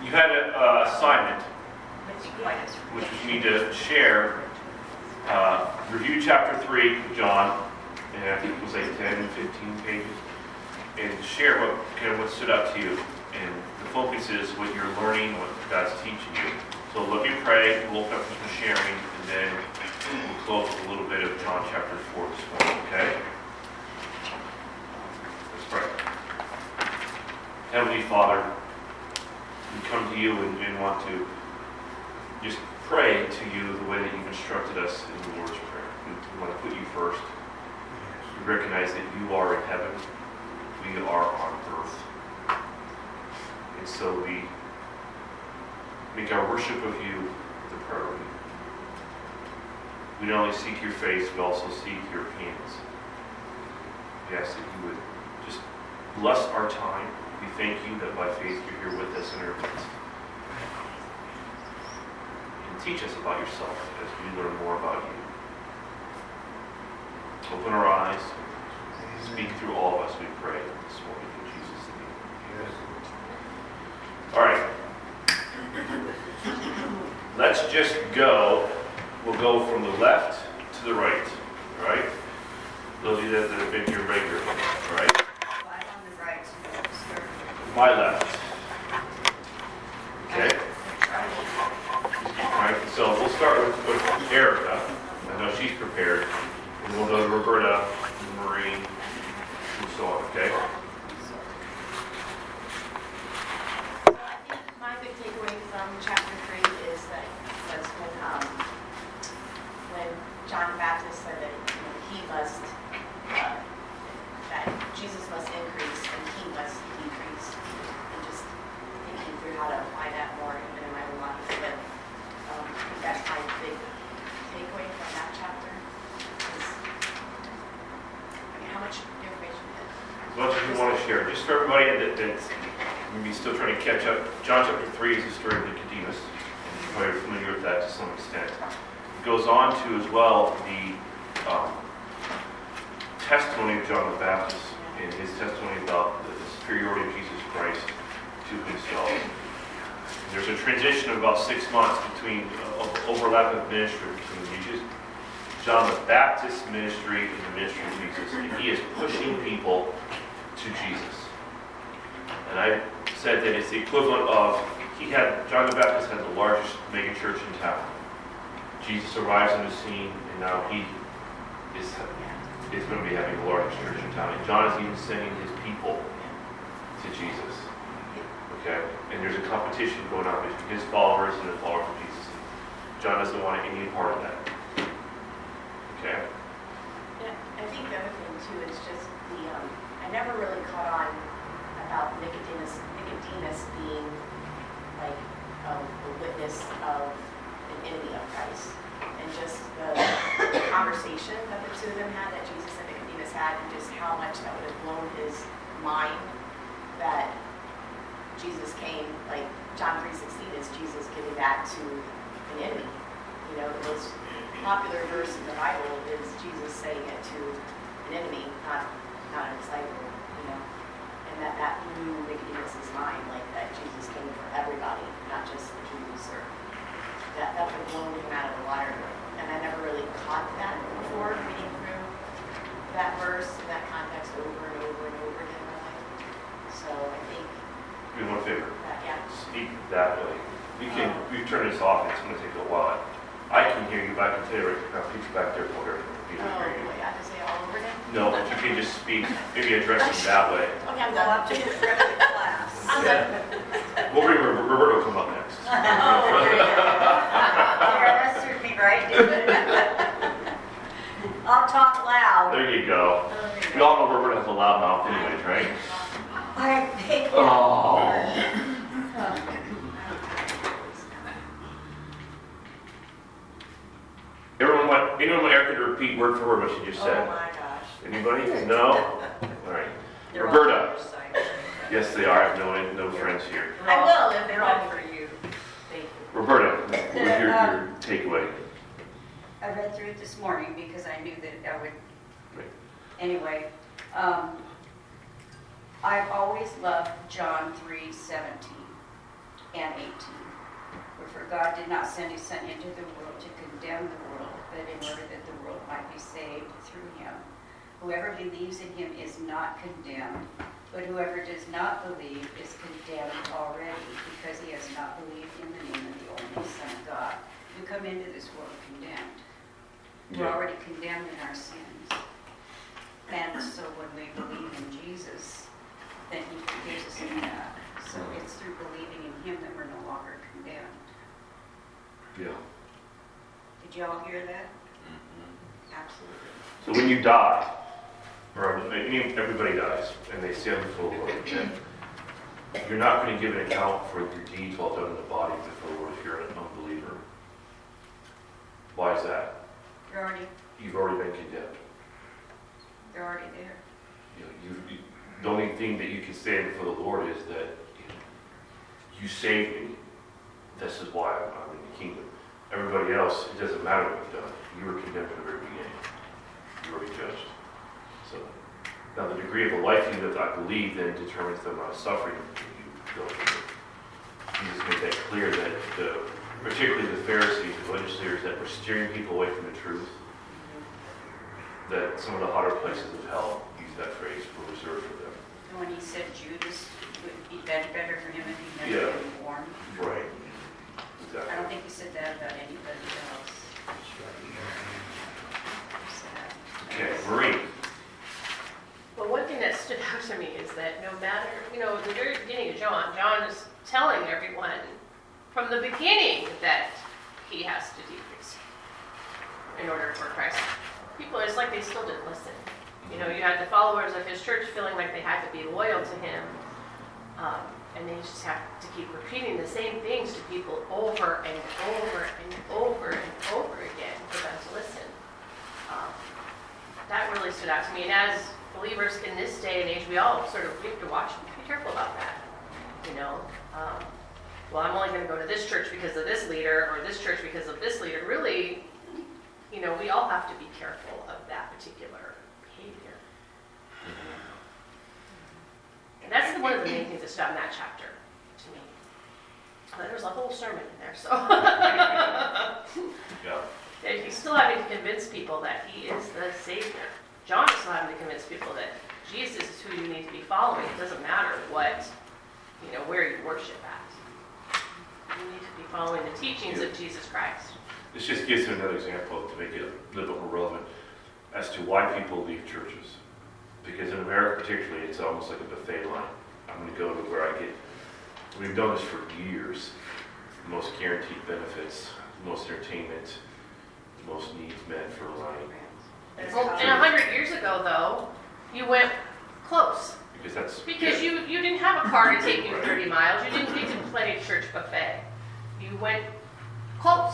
You had an assignment, which you need to share. Review chapter 3 of John, and I think it was like 10, 15 pages, and share what stood out to you. And the focus is what you're learning, what God's teaching you. So let me pray, we'll open up for some sharing, and then we'll close with a little bit of John chapter 4 this morning, okay? Let's pray. Heavenly Father, we come to you and want to just pray to you the way that you've instructed us in the Lord's Prayer. We want to put you first. We recognize that you are in heaven. We are on earth. And so we make our worship of you the priority. We not only seek your face, we also seek your hands. We ask that you would just bless our time. We thank you that by faith you're here with us in our midst. And teach us about yourself as we learn more about you. Open our eyes. Speak through all of us, we pray this morning in Jesus' name. All right. Let's just go. We'll go from the left to the right. All right? Those of you that have been here regularly. All right? I'm on the right. My left. Okay? All right. So we'll start with Erica. I know she's prepared. And we'll go to Roberta, Marie, and so on. Okay? My big takeaway from chapter 3 is that was when John the Baptist said that he must, that Jesus must increase and he must decrease, and just thinking through how to apply that more even in my own life. But I think that's my big takeaway from that chapter. Is, how much information is As much as you want to share, just for everybody that's maybe still trying to catch up, John chapter 3 is the story of Nicodemus. And you're probably familiar with that to some extent. It goes on to as well the testimony of John the Baptist and his testimony about the superiority of Jesus Christ to himself. And there's a transition of about 6 months between overlap of ministry between John the Baptist's ministry and the ministry of Jesus. And he is pushing people to Jesus. And I said that it's the equivalent of, John the Baptist had the largest mega church in town. Jesus arrives on the scene, and now he is going to be having the largest church in town. And John is even sending his people to Jesus. Okay? And there's a competition going on between his followers and the followers of Jesus. John doesn't want any part of that. Okay? Yeah, I think the other thing too is just I never really caught on about Nicodemus being like a witness of an enemy of Christ, and just the conversation that the two of them had, that Jesus and Nicodemus had, and just how much that would have blown his mind that Jesus came, like John 3:16 is Jesus giving that to an enemy. The most popular verse in the Bible is Jesus saying it to an enemy, not a disciple, and that blew Nicodemus' mind, like that Jesus came for everybody, not just the Jews, or that would have blown him out of the water. And I never really caught that before, reading through that verse in that context over and over and over again in my life. So I think Do me one favor. Yeah. Speak that way. We turn this off, and it's going to take a while. I can hear you, but I can tell you right now, people back there won't hear you. Wait, I have to say it all over again? No, but you can just speak, maybe address them that way. Okay, I'm Well, done. up to the rest of the class. I'm done. We'll bring Roberto come up next. That suited me right, didn't it? I'll talk loud. There you go. We all know Roberto has a loud mouth anyways, right? I think. Oh. Anyone want Erica to repeat word for word what she just said? Oh my gosh. Anybody? No? All right. They're Roberta. all your side. Yes, they are. I have no friends here. I will if They're all for you. Thank you. Roberta, what was your takeaway? I read through it this morning because I knew that I would. Right. Anyway, I've always loved John 3:17. and 18. For God did not send his Son into the world to condemn the world, but in order that the world might be saved through him. Whoever believes in him is not condemned, but whoever does not believe is condemned already, because he has not believed in the name of the only Son of God. We come into this world condemned. We're already condemned in our sins. And so when we believe in Jesus, then he forgives us of that. So it's through believing in him that we're no longer condemned. Yeah. Did you all hear that? Absolutely. So when you die, or everybody dies, and they stand before the Lord, then you're not going to give an account for your deeds while done in the body before the Lord if you're an unbeliever. Why is that? You've already been condemned. They're already there. The only thing that you can stand before the Lord is that you saved me. This is why I'm in the kingdom. Everybody else, it doesn't matter what you've done. You were condemned from the very beginning. You were already judged. So now the degree of the life you live, I believe, then determines the amount of suffering you go through. Jesus made that clear that particularly the Pharisees, the legislators that were steering people away from the truth, that some of the hotter places of hell, use that phrase, were reserved for them. And when he said Judas, it would be better for him if he'd never been born. Right. I Exactly. don't think he said that about anybody else. Okay, Marie. Well, one thing that stood out to me is that no matter, at the very beginning of John is telling everyone from the beginning that he has to decrease in order for Christ. People, it's like they still didn't listen. You had the followers of his church feeling like they had to be loyal to him. And they just have to keep repeating the same things to people over and over and over and over again for them to listen. That really stood out to me. And as believers in this day and age, we all sort of have to watch and be careful about that. Well, I'm only going to go to this church because of this leader, or this church because of this leader. Really, we all have to be careful of that particular behavior. And that's one of the main things that stood out in that chapter to me. But there's a whole sermon in there, so. Yeah. He's still having to convince people that he is the Savior. John is still having to convince people that Jesus is who you need to be following. It doesn't matter where you worship at. You need to be following the teachings of Jesus Christ. This just gives you another example to make it a little bit more relevant as to why people leave churches. Because in America particularly, it's almost like a buffet line. I'm going to go to where I get, we've done this for years, the most guaranteed benefits, the most entertainment, the most needs met for life. Well, and 100 years ago, though, you went close. Because you didn't have a car to take you 30 miles. You didn't get to play a church buffet. You went close.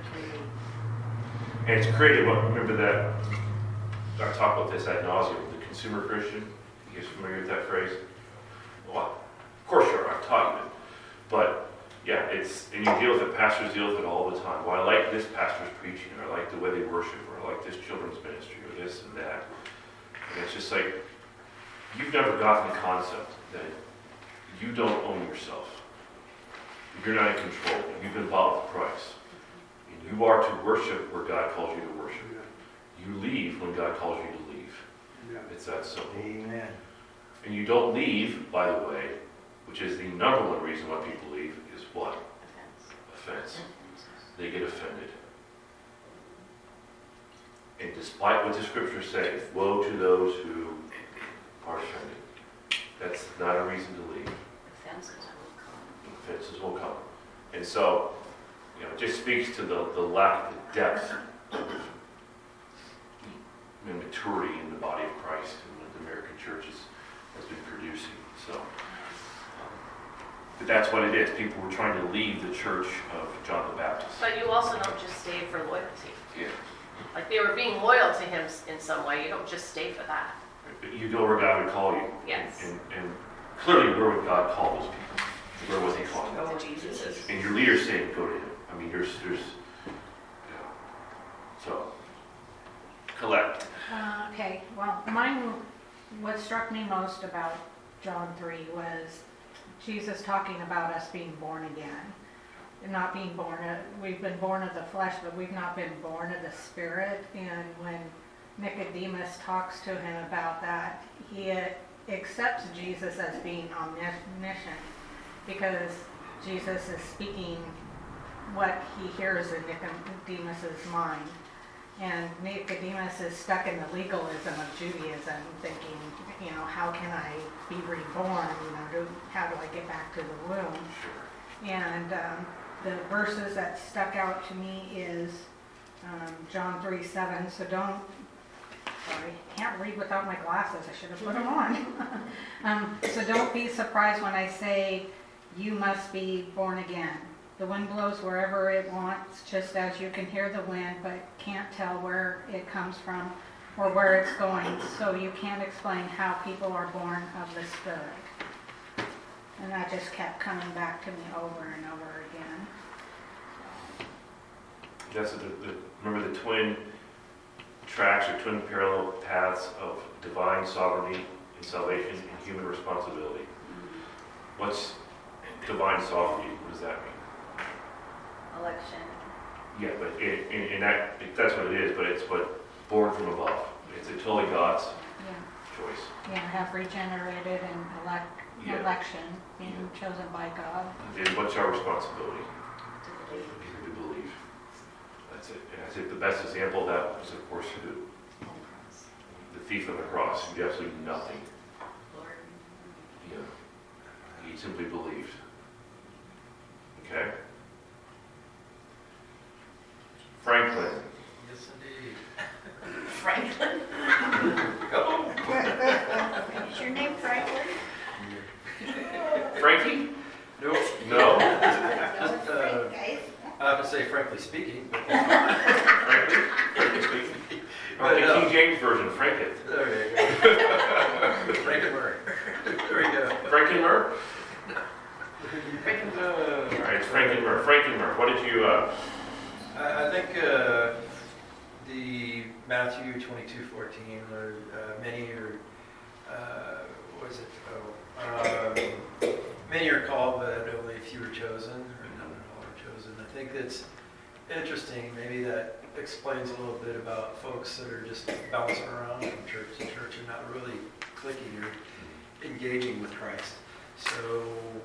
And it's created, remember that, I talk about this ad nauseum, the consumer Christian. You guys familiar with that phrase? Well, of course you are, I've taught you it. But yeah, and you deal with it, pastors deal with it all the time. Well, I like this pastor's preaching, or I like the way they worship, or I like this children's ministry, or this and that. And it's just like, you've never gotten the concept that you don't own yourself. You're not in control. You've been bought with Christ. And you are to worship where God calls you to worship. You leave when God calls you to leave. It's that simple. Amen. And you don't leave, by the way, which is the number one reason why people leave, is what? Offense. They get offended. And despite what the scriptures say, woe to those who are offended. That's not a reason to leave. Offenses will come. Offenses will come. And so, it just speaks to the lack of the depth of maturity in the body of Christ and what the American church has been producing. So, but that's what it is. People were trying to leave the church of John the Baptist. But you also don't just stay for loyalty. Yeah. Like they were being loyal to him in some way. You don't just stay for that. But you go where God would call you. Yes. And clearly, where would God call those people? Where was He calling them? Go where Jesus is. And your leader's saying, go to Him. I mean, there's so, Colette. Okay, well, what struck me most about John 3 was Jesus talking about us being born again. And not being born, we've been born of the flesh, but we've not been born of the Spirit. And when Nicodemus talks to him about that, he accepts Jesus as being omniscient, because Jesus is speaking what he hears in Nicodemus's mind. And Nicodemus is stuck in the legalism of Judaism, thinking, how can I be reborn? How do I get back to the womb? And the verses that stuck out to me is John 3:7. Sorry, can't read without my glasses. I should have put them on. So don't be surprised when I say you must be born again. The wind blows wherever it wants, just as you can hear the wind, but can't tell where it comes from or where it's going. So you can't explain how people are born of the Spirit. And that just kept coming back to me over and over again. That's remember the twin tracks or twin parallel paths of divine sovereignty and salvation and human responsibility. What's divine sovereignty? What does that mean? Election. Yeah, but in that's what it is, but it's what born from above. It's totally God's choice. Yeah, have regenerated and election, being chosen by God. And what's our responsibility? To believe. To believe. That's it. And I think the best example of that was, of course, the thief on the cross. He did absolutely nothing. Lord. He simply believed. Okay? Franklin. Yes, indeed. Franklin. Is your name Franklin? Frankie? Nope. No. Just, Guys. I have to say, frankly speaking. But, Franklin? Franklin speaking? Okay, no. King James Version, Franklin. There you go. Franklin Murray. There we go. Franklin Murr? Uh, All right, it's Franklin Murr. Franklin Murr, what did you, I think the Matthew 22:14, or many are, what is it? Many are called, but only a few are chosen, or none at all are chosen. I think that's interesting. Maybe that explains a little bit about folks that are just bouncing around from church to church and not really clicking or engaging with Christ. So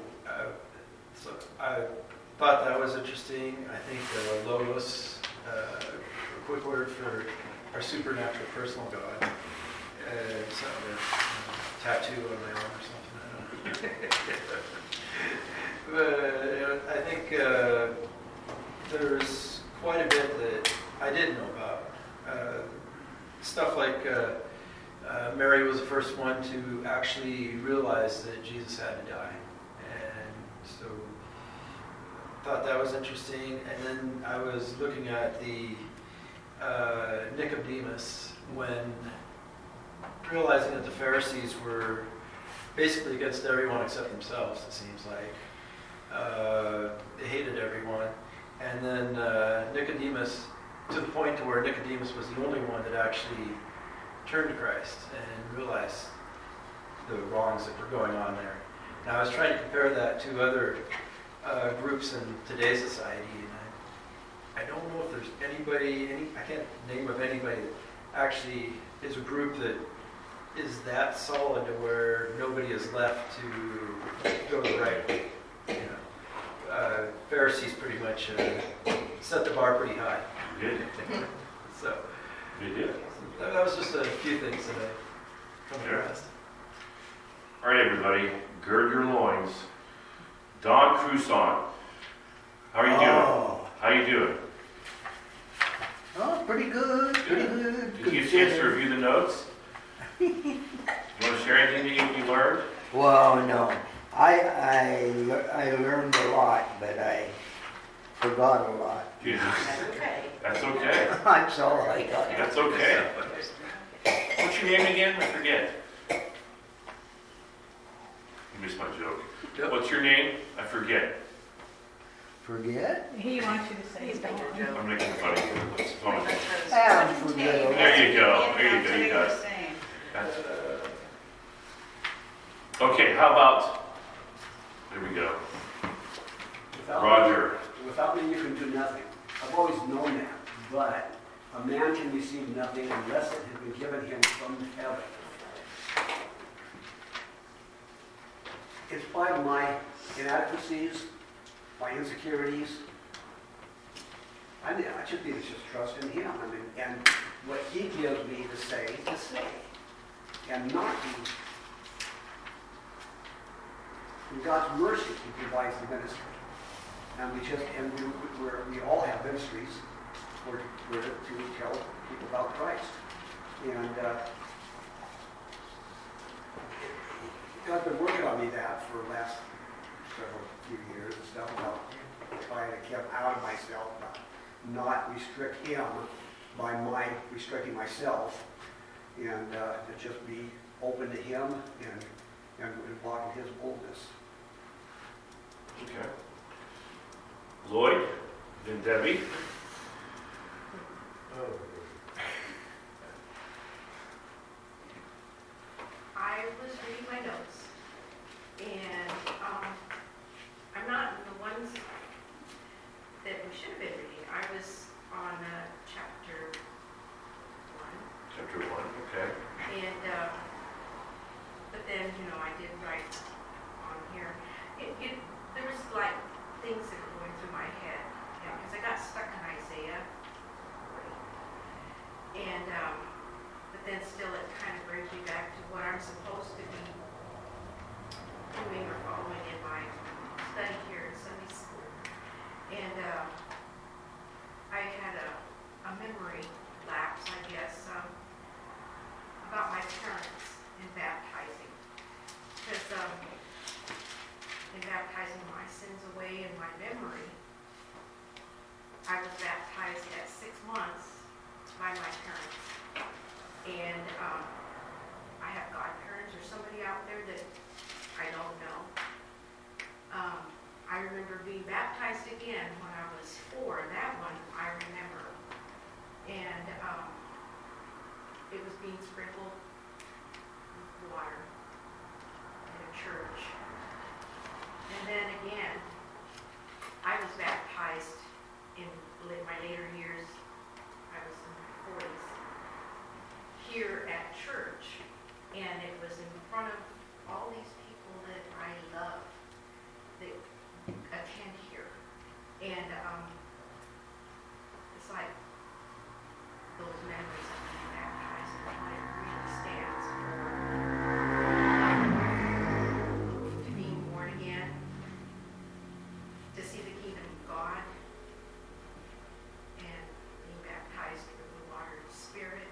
I thought that was interesting. I think Logos, a quick word for our supernatural personal God. It's a tattoo on my arm or something. I don't know. But I think there's quite a bit that I didn't know about. Stuff like Mary was the first one to actually realize that Jesus had to die. And so I thought that was interesting. And then I was looking at the Nicodemus, when realizing that the Pharisees were basically against everyone except themselves, it seems like. They hated everyone. And then Nicodemus, to the point to where Nicodemus was the only one that actually turned to Christ and realized the wrongs that were going on there. Now I was trying to compare that to other groups in today's society, and I don't know if there's anybody, I can't name of anybody that actually is a group that is that solid to where nobody is left to go the right way. Pharisees pretty much set the bar pretty high. you did? So You did. that was just a few things that I come across. All right, everybody, gird your loins. Don Cruson, how are you doing? How you doing? Oh, pretty good, pretty good. Did you get a chance to review the notes? You want to share anything that you learned? Well, no. I learned a lot, but I forgot a lot. Jesus. Okay. That's okay. That's all I got. That's okay. What's your name again? I forget. You missed my joke. Yep. What's your name? I forget. Forget? He wants you to say He's making a Dawn. joke. I'm making fun of you. What's the phone? Ah, forget. There you go. There you go. You got it. That's, okay, how about There we go. Without Roger. Without me, you can do nothing. I've always known that. But a man can receive nothing unless it has been given him from heaven. It's by my inadequacies, my insecurities. I just need to just trust in him. I mean, and what he gives me to say, and not be. In God's mercy, he provides the ministry. And we all have ministries to tell people about Christ. And God's been working on me that for the last few years and stuff about trying to get out of myself, not restrict him by my restricting myself, and to just be open to him and walk in his boldness. Okay. Lloyd, then Debbie. I was reading my notes, and I'm not the ones that we should have been reading. I was on chapter 1. Chapter 1, okay. And, but then, I did write on here. There was like things that were going through my head, because I got stuck in Isaiah 40. And, but then still it kind of brings me back to what I'm supposed to be doing or following in my study here in Sunday school. And I had a memory lapse, I guess, about my parents in baptizing. Because in baptizing my sins away in my memory, I was baptized at 6 months by my parents. And I have godparents or somebody out there that I don't know. I remember being baptized again when I was 4. That one I remember. And it was being sprinkled with water in a church. And then again, I was baptized in my later years. I was in my 40s. Here at church. And it was in front of all these people that I love that attend here. And it's like those memories of being baptized and what it really stands for. To being born again, to see the kingdom of God, and being baptized with the water of the Spirit.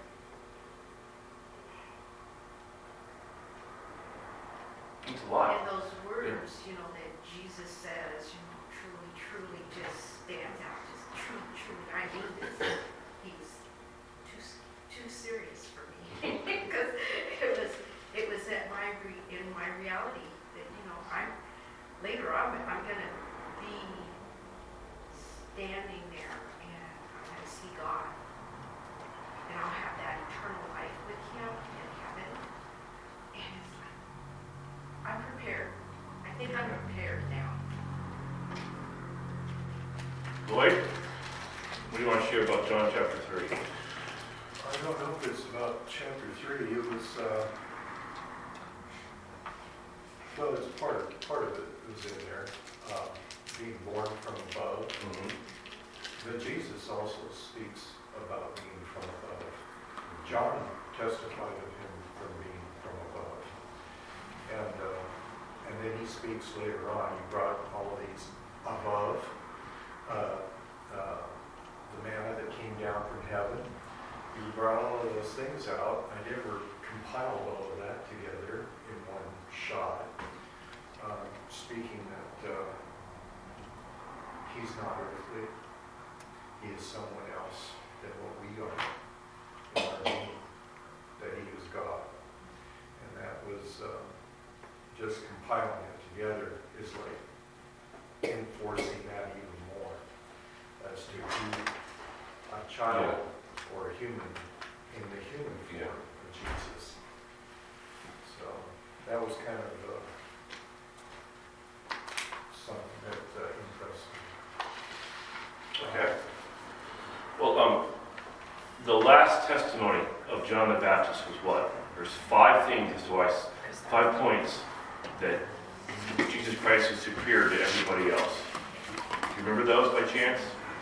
It's a lot. And those words, that Jesus says, truly, truly just stands out. Just truly, truly, I mean this. He's too serious for me. Because it was in my reality that, later on, I'm going to be standing there and I'm going to see God. And I'll have that eternal life with him in heaven. And it's like, I'm prepared. I think I'm prepared now. Lloyd, what do you want to share about John chapter 3? I don't know if it's about chapter 3. It was, well, it's part of it was in there, being born from above. Mm-hmm. But Jesus also speaks about being from above. John testified of him from being from above. And then he speaks later on. He brought all of these above, the manna that came down from heaven. He brought all of those things out. I never compiled all of that together in one shot, speaking that he's not earthly. He is someone else than what we are in our being, that he is God. And that was just compiling it together is like enforcing that even more as to who a child or a human in the human form of Jesus. So that was kind of last testimony of John the Baptist was what? There's 5 things as to why, 5 points that Jesus Christ is superior to everybody else. Do you remember those by chance?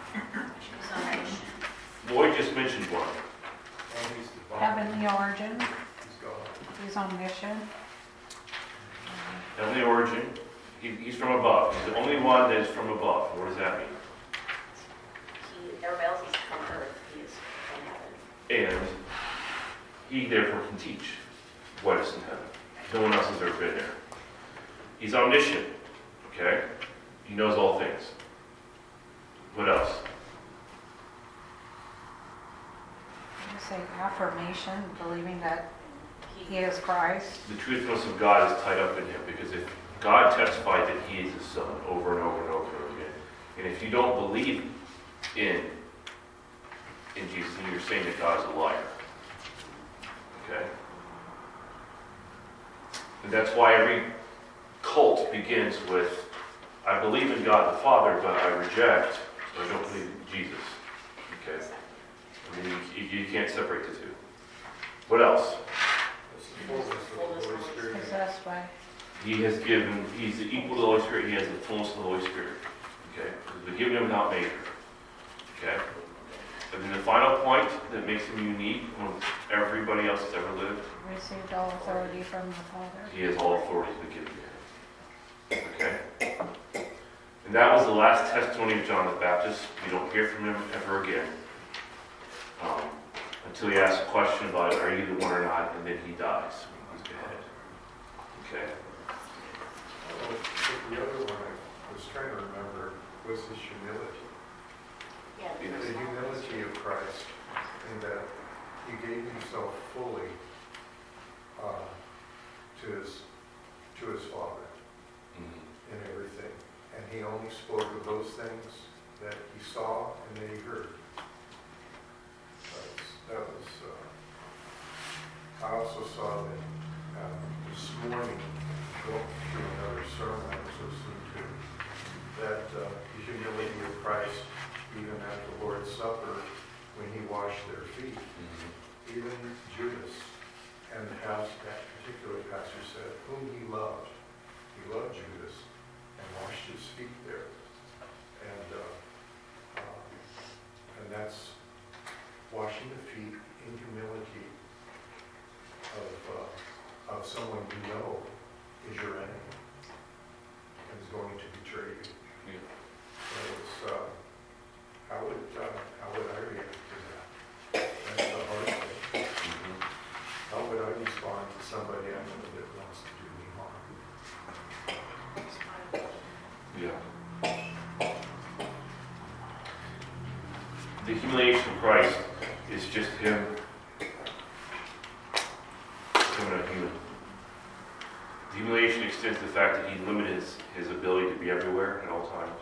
Lloyd just mentioned one. And he's divine. Heavenly origin, He's God. he's omniscient. Heavenly origin. He's from above. He's the only one that is from above. What does that mean? Everybody else is from earth, he is from heaven. And he therefore can teach what is in heaven. No one else has ever been there. He's omniscient. Okay? He knows all things. What else? You say affirmation, believing that he is Christ. The truthfulness of God is tied up in him, because if God testified that he is his son over and over and over again, and if you don't believe in Jesus, then you're saying that God is a liar. Okay? And that's why every cult begins with, I believe in God the Father, but I reject, or don't believe in Jesus. Okay? I mean, you can't separate the two. What else? It's the fullness of the Holy Spirit. Possessed by. He's equal to the Holy Spirit, he has the fullness of the Holy Spirit. Okay? He's been given him without measure. Okay? And then the final point that makes him unique from everybody else that's ever lived, Received all authority from the Father. he has all authority to be given to him. Okay? And that was the last testimony of John the Baptist. You don't hear from him ever again. Until he asks a question about, are you the one or not? And then he dies. He's beheaded. Okay? The other one I was trying to remember was his humility. Yeah, The humility of Christ, in that he gave himself fully to his Father in everything. And he only spoke of those things that he saw and that he heard. I also saw that this morning, going through another sermon I was listening to, that the humility of Christ, even at the Lord's Supper, when he washed their feet, even Judas, and as that particular pastor said, whom he loved Judas and washed his feet there. And that's washing the feet in humility of someone you know is your enemy and is going to betray you. Yeah. So it's, how would I react to that? That's the hard thing. How would I respond to somebody I know that wants to do me harm? Yeah. The humiliation of Christ is just him becoming a human. The humiliation extends to the fact that he limited his ability to be everywhere at all times.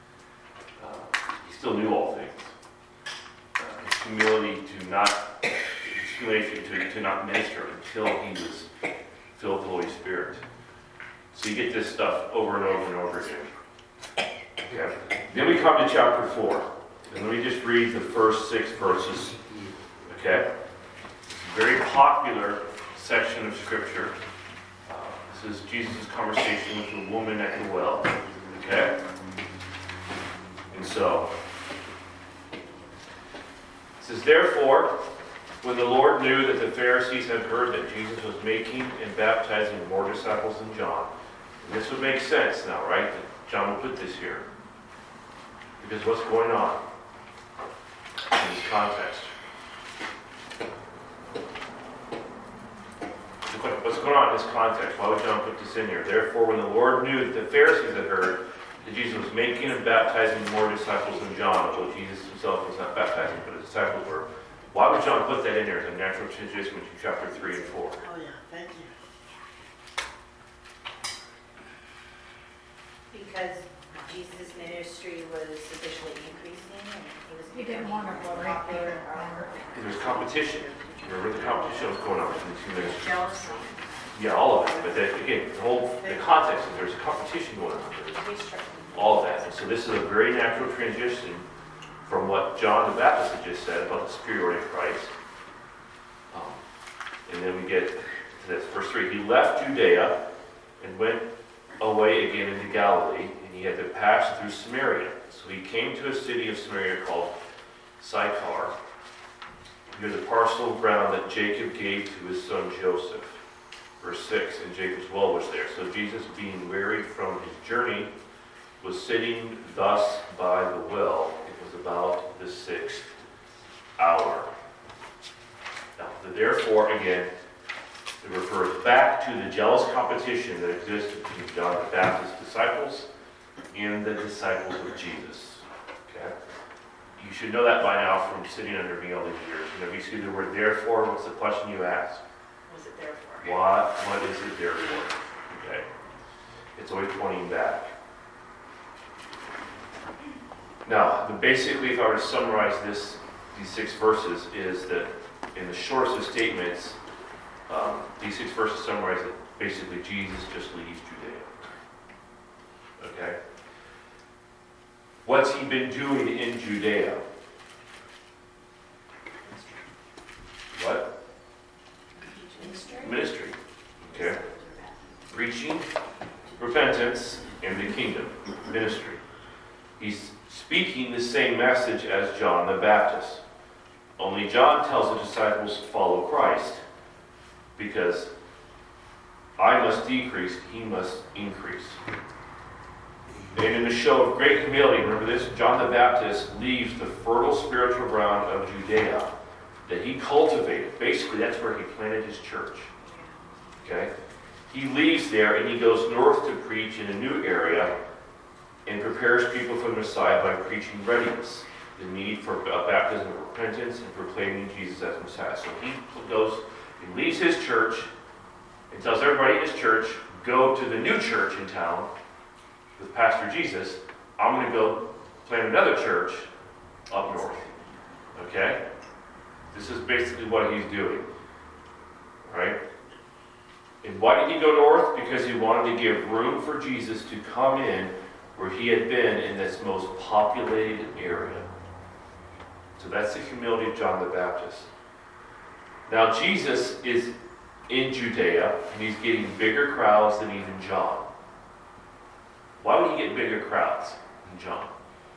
He still knew all things. His humility his humiliation to not minister until he was filled with the Holy Spirit. So you get this stuff over and over and over again. Okay. Then we come to chapter 4. And let me just read the first 6 verses. Okay? It's a very popular section of Scripture. This is Jesus' conversation with the woman at the well. Okay? And so, it says, therefore, when the Lord knew that the Pharisees had heard that Jesus was making and baptizing more disciples than John, and this would make sense now, right? That John would put this here. Because what's going on in this context? What's going on in this context? Why would John put this in here? Therefore, when the Lord knew that the Pharisees had heard that Jesus was making and baptizing more disciples than John, although Jesus himself was not baptizing, but his disciples were, why would John put that in there as a natural transition to chapter 3 and 4? Oh, yeah, thank you. Because Jesus' ministry was sufficiently increasing and He didn't want to break popular. There's competition. Remember the competition was going on between the two ministries? Jealousy. Yeah, all of it. But again, the context is there's a competition going on. There's all of that. And so this is a very natural transition from what John the Baptist had just said about the superiority of Christ And then we get to this, verse 3. He left Judea and went away again into Galilee, and he had to pass through Samaria. So he came to a city of Samaria called Sychar, near the parcel of ground that Jacob gave to his son Joseph. Verse 6, and Jacob's well was there. So Jesus, being weary from his journey, was sitting thus by the well. It was about the 6th hour. Now, therefore, again, it refers back to the jealous competition that existed between John the Baptist's disciples and the disciples of Jesus. Okay? You should know that by now from sitting under me all these years. Whenever you see the word therefore, what's the question you ask? Was it there for? What is it there for? Okay. It's always pointing back. Now, basically, if I were to summarize these 6 verses, is that in the shortest of statements, these 6 verses summarize that basically Jesus just leaves Judea. Okay? What's he been doing in Judea? What? Ministry. Okay. Preaching, repentance, and the kingdom. Ministry. He's speaking the same message as John the Baptist. Only John tells the disciples to follow Christ because I must decrease, he must increase. And in a show of great humility, remember this, John the Baptist leaves the fertile spiritual ground of Judea that he cultivated. Basically, that's where he planted his church. Okay? He leaves there and he goes north to preach in a new area and prepares people for the Messiah by preaching readiness, the need for baptism of repentance and proclaiming Jesus as Messiah. So he leaves his church and tells everybody in his church, go to the new church in town with Pastor Jesus. I'm going to go plant another church up north. Okay? This is basically what he's doing. Right? And why did he go north? Because he wanted to give room for Jesus to come in where he had been in this most populated area. So that's the humility of John the Baptist. Now Jesus is in Judea, and he's getting bigger crowds than even John. Why would he get bigger crowds than John?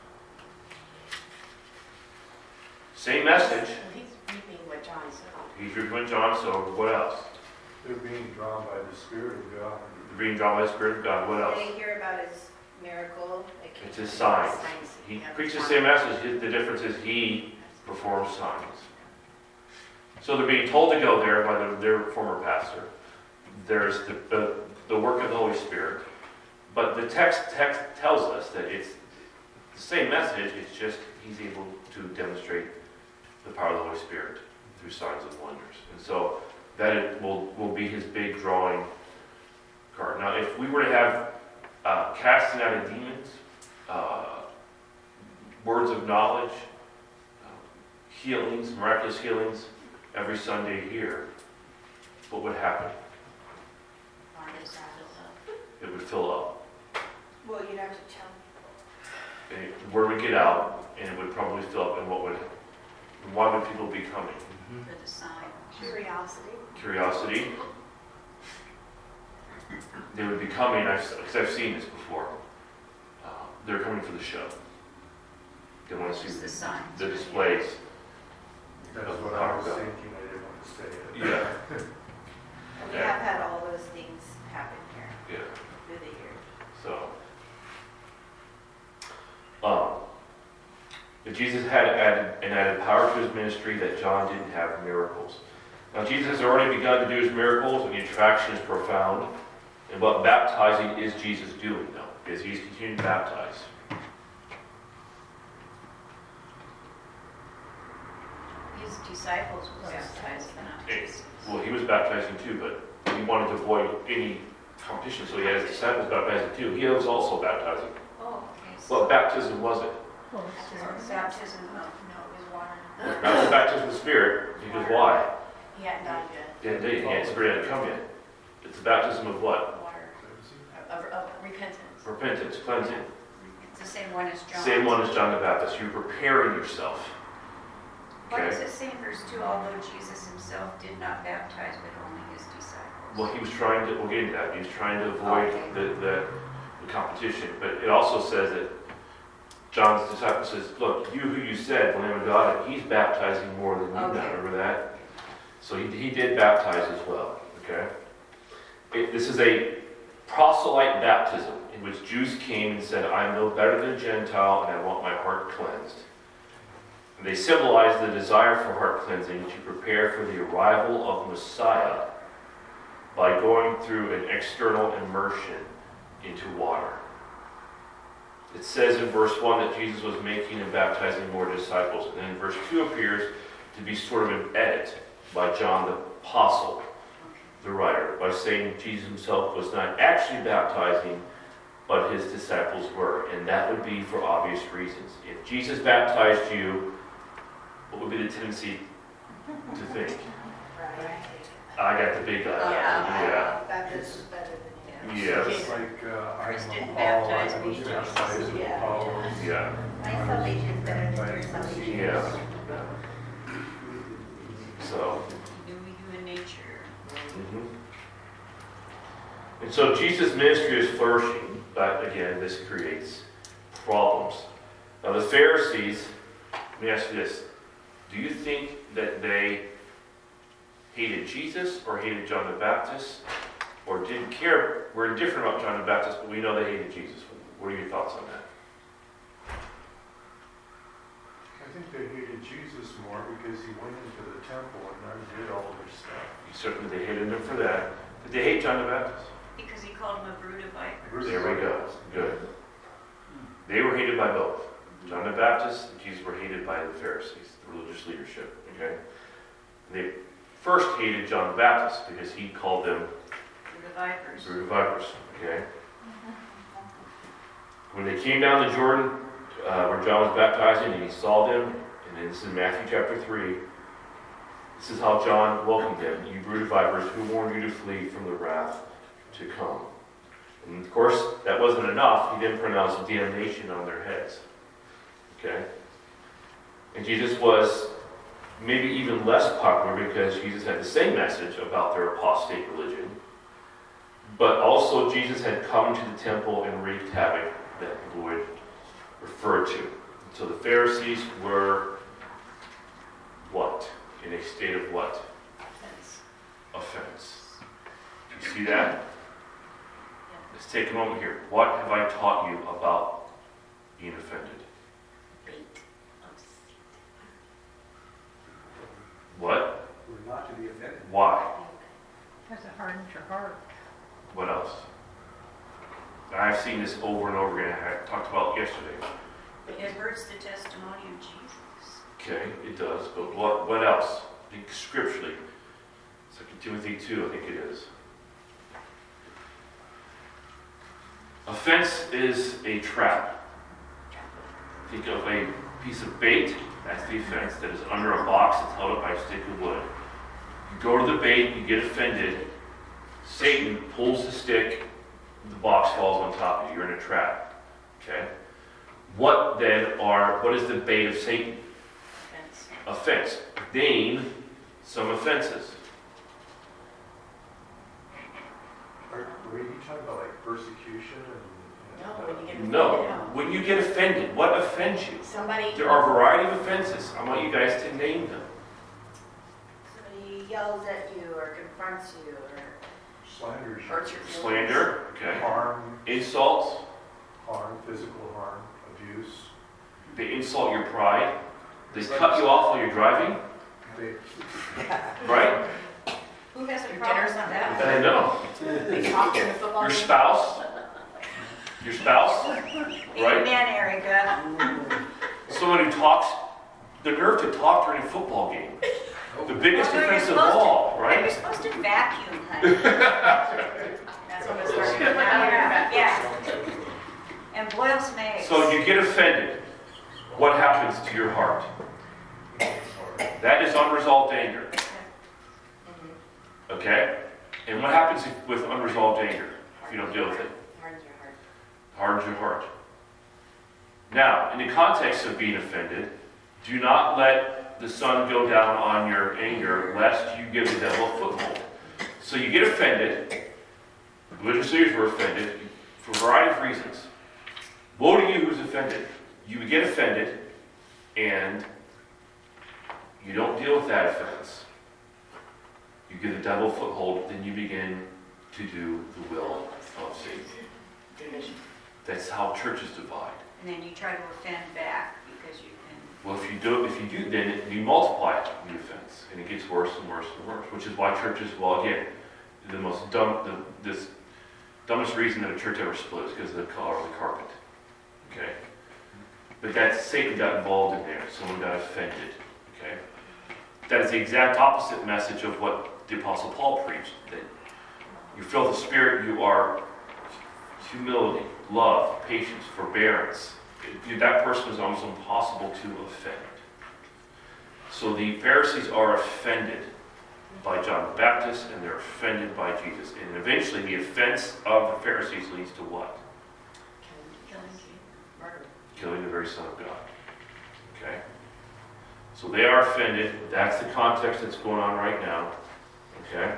Same message. Well, he's reaping what John sowed. He's reaping what John sowed. What else? They're being drawn by the Spirit of God. Being drawn by the Spirit of God. What else? Did they hear about his miracle? It's his signs. He preaches the same message. The difference is he performs signs. So they're being told to go there by their former pastor. There's the work of the Holy Spirit. But the text tells us that it's the same message. It's just he's able to demonstrate the power of the Holy Spirit through signs and wonders. And so that it will be his big drawing card. Now, if we were to have casting out of demons, words of knowledge, healings, miraculous healings, every Sunday here, what would happen? It would fill up. Well, you'd have to tell. And the word would get out, and it would probably fill up. And why would people be coming? For the sign. Curiosity. Curiosity. They would be coming, because I've seen this before. They're coming for the show. They want to see The signs. the displays. That's what I was thinking, I didn't want to say it. Yeah. We have had all those things happen here Yeah. through the years. So, but Jesus had added power to his ministry that John didn't have miracles. Now, Jesus has already begun to do his miracles, and the attraction is profound. And what baptizing is Jesus doing, though? Is he's continuing to baptize. His disciples were baptized, but not Jesus. Well, he was baptizing too, but he wanted to avoid any competition, so he had his disciples baptizing too. He was also baptizing. Oh, okay. So What baptism was it? Holy Spirit. baptism of, no, it was water. Not the baptism of the Spirit, because why? He hadn't died yet. The Spirit hadn't come yet. It's the baptism of what? Water. Of repentance. Repentance, cleansing. It's the same one as John. Same one as John the Baptist. You're preparing yourself. Why Okay? does it say in verse 2, although Jesus himself did not baptize, but only his disciples? Well, he was trying to, we'll get into that, he was trying to avoid the competition. But it also says that John's disciple says, look, you who you said, the Lamb of God, he's baptizing more than you now. Okay. Remember that? So he did baptize as well, okay? This is a proselyte baptism in which Jews came and said, I'm no better than a Gentile and I want my heart cleansed. And they symbolize the desire for heart cleansing to prepare for the arrival of Messiah by going through an external immersion into water. It says in verse 1 that Jesus was making and baptizing more disciples. And then verse 2 appears to be sort of an edit by John the Apostle, the writer, by saying Jesus himself was not actually baptizing, but his disciples were. And that would be for obvious reasons. If Jesus baptized you, what would be the tendency to think? I got the big guy. Yeah. Baptist is better than him. Yes. It's like, Chris I'm didn't Paul, baptize I me, was Jesus. baptized with Yeah. Paul. Yeah. My salvation is better than your salvation. Yeah. So. New human nature. Mhm. And so Jesus' ministry is flourishing, but again, this creates problems. Now the Pharisees, let me ask you this. Do you think that they hated Jesus or hated John the Baptist or didn't care? We're indifferent about John the Baptist, but we know they hated Jesus. What are your thoughts on that? I think they hated Jesus more because he went into the temple and undid all their stuff. Certainly they hated him for that. Did they hate John the Baptist? Because he called him a brood of vipers. There we go. Good. They were hated by both. John the Baptist and Jesus were hated by the Pharisees, the religious leadership. Okay? They first hated John the Baptist because he called them Brood of vipers. brood of vipers. Okay? When they came down the Jordan, where John was baptizing, and he saw them, and this is in Matthew chapter 3. This is how John welcomed them. You brood of vipers, who warned you to flee from the wrath to come? And of course, that wasn't enough. He then pronounced damnation on their heads. Okay? And Jesus was maybe even less popular because Jesus had the same message about their apostate religion. But also Jesus had come to the temple and wreaked havoc that Lloyd referred to. So the Pharisees were what? In a state of what? Offense. Offense. Do you see that? Let's take a moment here. What have I taught you about being offended? Bait of Satan. What? We're not to be offended. Why? Because it hardens your heart. What else? I've seen this over and over again. I talked about it yesterday. It hurts the testimony of Jesus. Okay, it does. But what else? I think scripturally. 2 Timothy 2, I think it is. Offense is a trap. Think of a piece of bait, that's the offense, that is under a box that's held up by a stick of wood. You go to the bait, you get offended, Satan pulls the stick, the box falls on top of you, you're in a trap. Okay? What is the bait of Satan? Offense. Offense. Name some offenses. Were you talking about like persecution and No, when you get offended. No. When you get offended, what offends you? Somebody, There are a variety of offenses. I want you guys to name them. Somebody yells at you or confronts you or slander, hurts your feelings. Slander, okay. harm, Insults, physical harm, abuse. they insult your pride. They cut you off while you're driving, They, right? Who has a Your problem dinner's with not that? I know. They talk in the football Your game. spouse, right? Amen, Erica. Someone who talks, the nerve to talk during a football game. The biggest Well, no, offense of you're supposed to- all, You're right? supposed to vacuum, honey. That's what it's Just starting put my hair back. Yeah. And boil some eggs. So you get offended. What happens to your heart? That is unresolved anger. Okay? And what happens with unresolved anger if you don't deal with it? hardens your heart. Hardens your heart. Now, in the context of being offended, do not let the sun go down on your anger, lest you give the devil a foothold. So you get offended. The religious leaders were offended for a variety of reasons. Woe to you who's offended. You get offended, and you don't deal with that offense. You give the devil a foothold, then you begin to do the will of Satan. That's how churches divide. And then you try to offend back because you can. Well, if you do, then you multiply the offense, and it gets worse and worse and worse. Which is why churches, well, again, this dumbest reason that a church ever split is because of the color of the carpet. Okay, but that's Satan got involved in there. Someone got offended. Okay, that is the exact opposite message of what the Apostle Paul preached. That you fill the Spirit, you are humility, love, patience, forbearance. That person is almost impossible to offend. So the Pharisees are offended by John the Baptist, and they're offended by Jesus. And eventually the offense of the Pharisees leads to what? Murder. Killing the very Son of God. Okay? So they are offended. That's the context that's going on right now. Okay?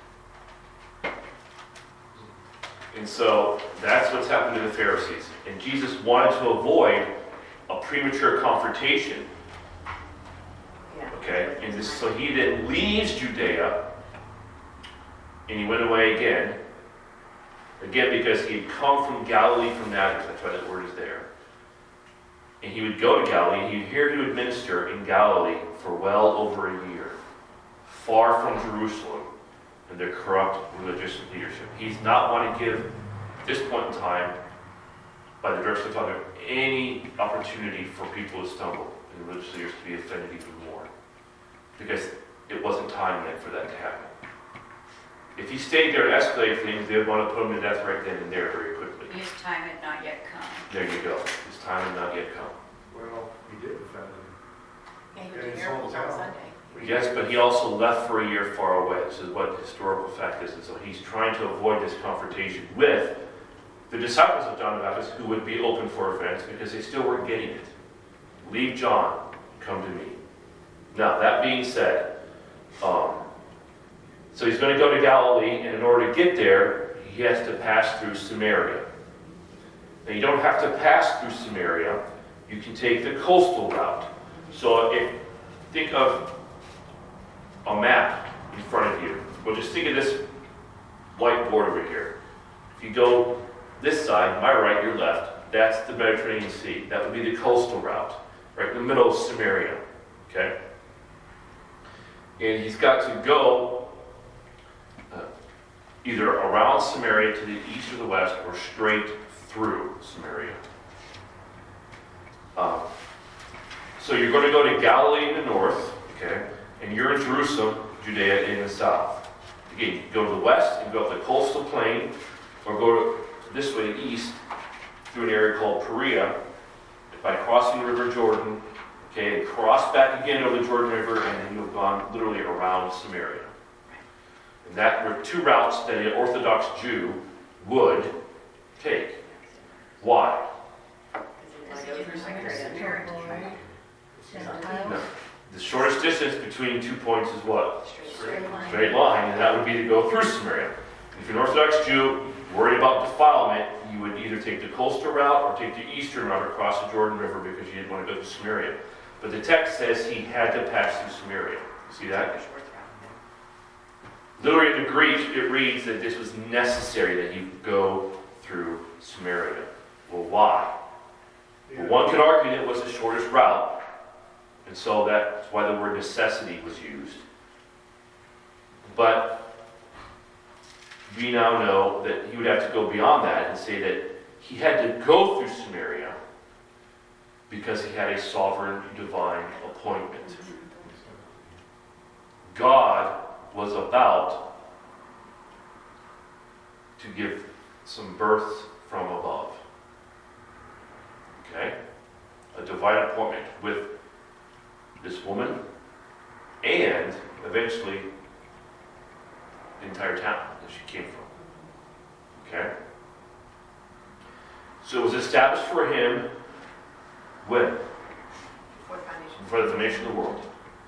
And so that's what's happened to the Pharisees. And Jesus wanted to avoid a premature confrontation. Yeah. Okay? And so he then leaves Judea, and he went away again. Again, because he had come from Galilee from Nazareth. That's why that word is there. And he would go to Galilee, and he'd hear to administer in Galilee for well over a year, far from Jerusalem and their corrupt religious leadership. He's not wanting to give, at this point in time, by the direction of the Father, any opportunity for people to stumble and religious leaders to be offended even more. Because it wasn't time yet for that to happen. If he stayed there and escalated things, they would want to put him to death right then and there very quickly. His time had not yet come. There you go. His time had not yet come. Well, he did offend him. Yeah, he would do miracles on Sunday. Yes, but he also left for a year far away. This is what the historical fact is. And so he's trying to avoid this confrontation with the disciples of John the Baptist, who would be open for offense because they still weren't getting it. Leave John, come to me. Now, that being said, so he's going to go to Galilee, and in order to get there, he has to pass through Samaria. Now, you don't have to pass through Samaria. You can take the coastal route. So think of a map in front of you. Well, just think of this whiteboard over here. If you go this side, my right, your left, that's the Mediterranean Sea. That would be the coastal route, right in the middle of Samaria. Okay? And he's got to go either around Samaria to the east or the west, or straight through Samaria. So you're going to go to Galilee in the north, okay, and you're in Jerusalem, Judea in the south. Again, you go to the west and go up the coastal plain, or go this way east through an area called Perea by crossing the River Jordan, okay, and cross back again over the Jordan River, and then you've gone literally around Samaria. And that were two routes that an Orthodox Jew would take. Why? No. The shortest distance between 2 points is what? Straight line, and that would be to go through Samaria. If you're an Orthodox Jew worried about defilement, you would either take the coastal route or take the eastern route across the Jordan River because you didn't want to go to Samaria. But the text says he had to pass through Samaria. See that? Literally in the Greek, it reads that this was necessary that he go through Samaria. Well, why? Well, one could argue that it was the shortest route, and so that's why the word necessity was used. But we now know that he would have to go beyond that and say that he had to go through Samaria because he had a sovereign divine appointment. God was about to give some birth from above. Okay? A divine appointment with this woman and eventually the entire town that she came from. Okay? So it was established for him when? Before the foundation. Before the foundation of the world.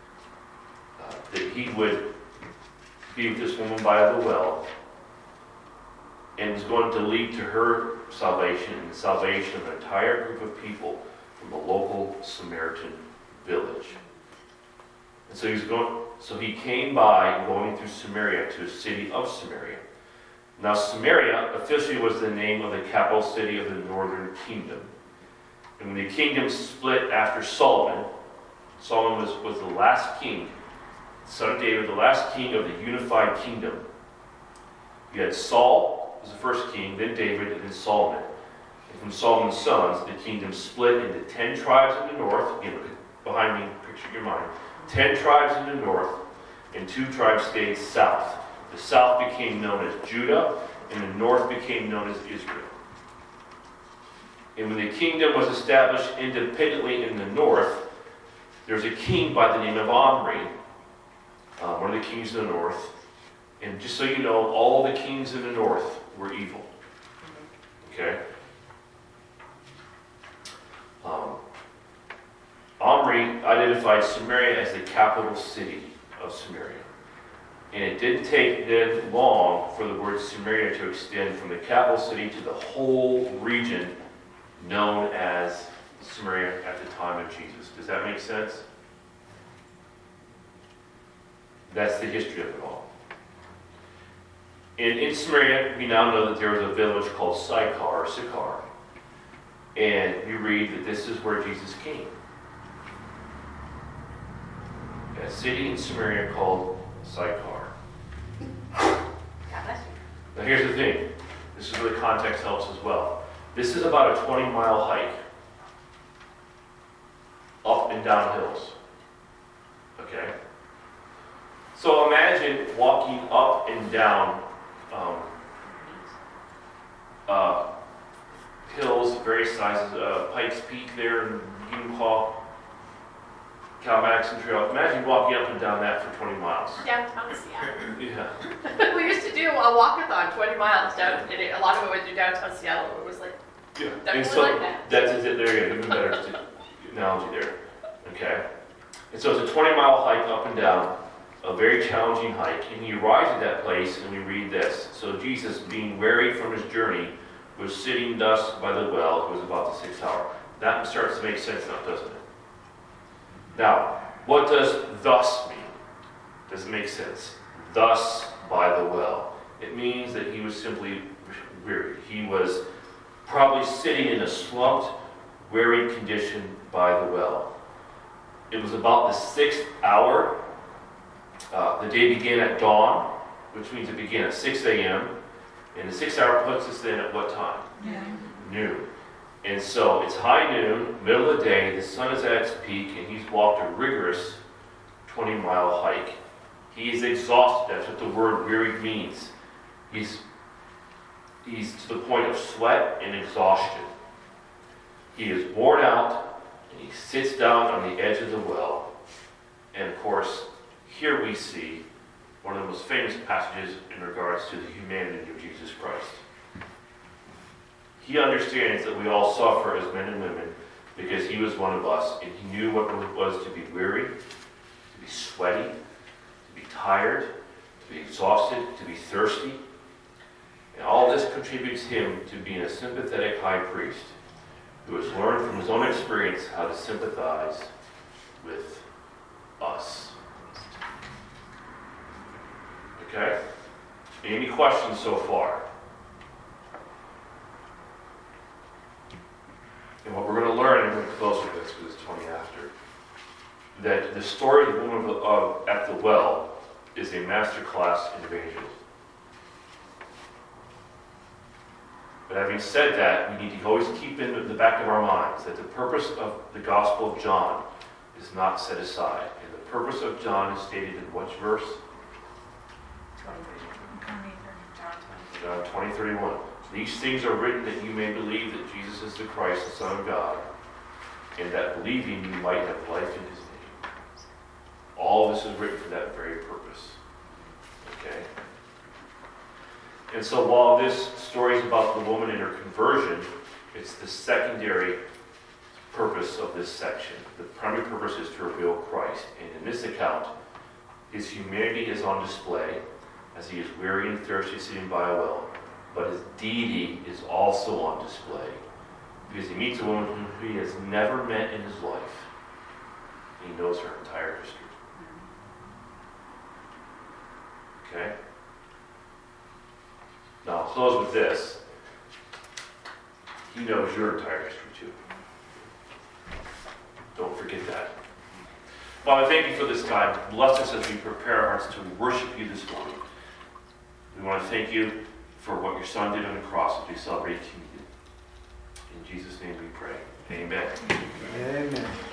he would be with this woman by the well, and was going to lead to her salvation and the salvation of an entire group of people from a local Samaritan village. And so he came by going through Samaria to a city of Samaria. Now Samaria officially was the name of the capital city of the northern kingdom. And when the kingdom split after Solomon was the last king, son of David, the last king of the unified kingdom. You had Saul was the first king, then David, and then Solomon. And from Solomon's sons, the kingdom split into 10 tribes in the north. Again, look behind me, picture your mind. 10 tribes in the north, and 2 tribes stayed south. The south became known as Judah, and the north became known as Israel. And when the kingdom was established independently in the north, there's a king by the name of Omri, one of the kings of the north. And just so you know, all the kings in the north were evil. Okay? Omri identified Samaria as the capital city of Samaria. And it didn't take then long for the word Samaria to extend from the capital city to the whole region known as Samaria at the time of Jesus. Does that make sense? That's the history of it all. And in Samaria, we now know that there was a village called Sychar. And we read that this is where Jesus came. A city in Samaria called Sychar. God bless you. Now here's the thing. This is where the context helps as well. This is about a 20-mile hike. Up and down hills. Okay? So imagine walking up and down hills, various sizes, Pikes Peak there in Utah, Cal-Madison Trail. Imagine walking up and down that for 20 miles. Downtown Seattle. Yeah. We used to do a walkathon 20 miles down, and a lot of it went through downtown Seattle. It was like, Yeah. definitely And so like that. that's it. There you go. Even better analogy there. Okay. And so it's a 20-mile hike up and down, a very challenging hike. And he arrives at that place, and we read this. So Jesus, being weary from his journey, was sitting thus by the well. It was about the 6th hour. That starts to make sense now, doesn't it? Now, what does thus mean? Does it make sense? Thus by the well. It means that he was simply weary. He was probably sitting in a slumped, weary condition by the well. It was about the 6th hour. The day began at dawn, which means it began at 6 a.m. And the 6th hour puts us then at what time? Noon. And so it's high noon, middle of the day, the sun is at its peak, and he's walked a rigorous 20-mile hike. He is exhausted. That's what the word weary means. He's to the point of sweat and exhaustion. He is worn out, and he sits down on the edge of the well. And of course, here we see one of the most famous passages in regards to the humanity of Jesus Christ. He understands that we all suffer as men and women because he was one of us, and he knew what it was to be weary, to be sweaty, to be tired, to be exhausted, to be thirsty. And all this contributes him to being a sympathetic high priest who has learned from his own experience how to sympathize with us. Okay? Any questions so far? And what we're going to learn, and we're going to close with this because it's 20 after, that the story of the woman at the well is a master class in evangelism. But having said that, we need to always keep in the back of our minds that the purpose of the Gospel of John is not set aside. And the purpose of John is stated in which verse? John 20:31. These things are written that you may believe that Jesus is the Christ, the Son of God, and that believing you might have life in his name. All this is written for that very purpose. Okay? And so while this story is about the woman and her conversion, it's the secondary purpose of this section. The primary purpose is to reveal Christ. And in this account, His humanity is on display as he is weary and thirsty sitting by a well, but his deity is also on display because he meets a woman whom he has never met in his life. He knows her entire history. Okay? Now I'll close with this. He knows your entire history too. Don't forget that. Father, thank you for this time. Bless us as we prepare our hearts to worship you this morning. We want to thank you for what your Son did on the cross as we celebrate communion. In Jesus' name we pray. Amen. Amen.